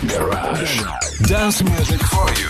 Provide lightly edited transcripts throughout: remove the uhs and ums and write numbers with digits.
Garage. Dance music for you.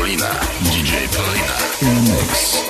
Paulina. DJ Paulina. In the mix.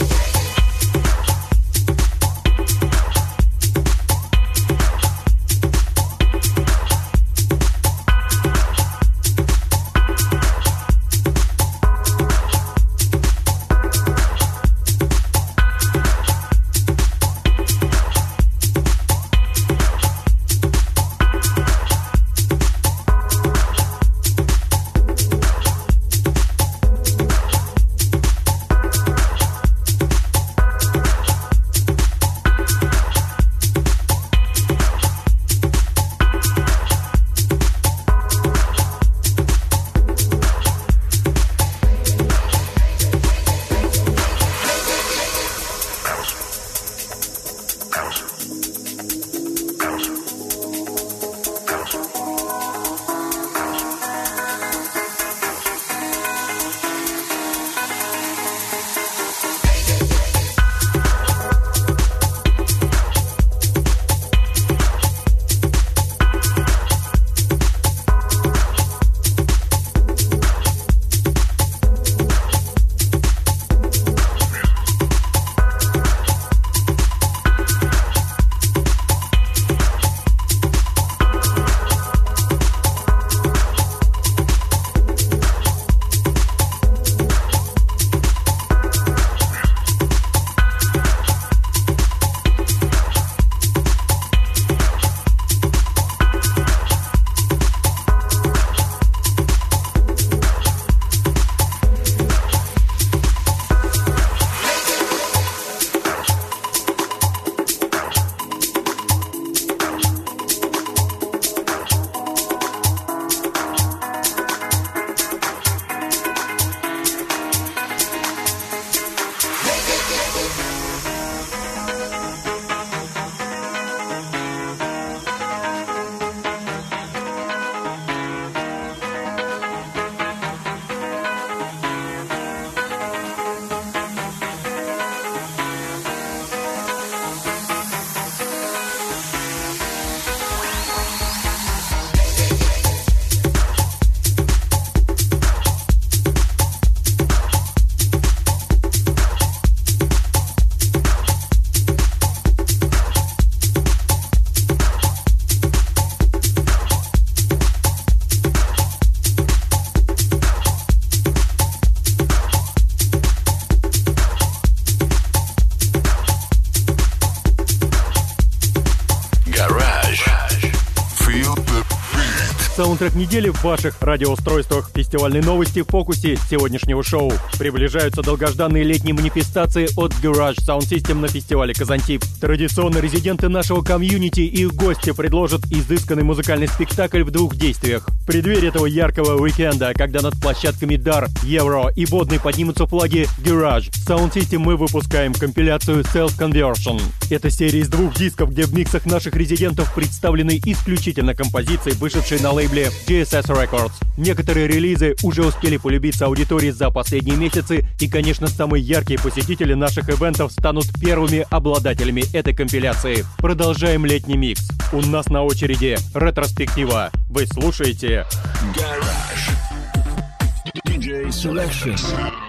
Саундтрек недели в ваших радиоустройствах. Фестивальные новости в фокусе сегодняшнего шоу. Приближаются долгожданные летние манифестации от Garage Sound System на фестивале Казантип. Традиционно резиденты нашего комьюнити и их гости предложат изысканный музыкальный спектакль в двух действиях. В преддверии этого яркого уикенда, когда над площадками Дар, Евро и Водный поднимутся флаги Garage Sound System, мы выпускаем компиляцию Self Conversion. Это серия из двух дисков, где в миксах наших резидентов представлены исключительно композиции, вышедшие на лейбле GSS Records. Некоторые релизы уже успели полюбиться аудитории за последние месяцы, и, конечно, самые яркие посетители наших ивентов станут первыми обладателями этой компиляции. Продолжаем летний микс. У нас на очереди ретроспектива. Вы слушаете Garage DJ Selection.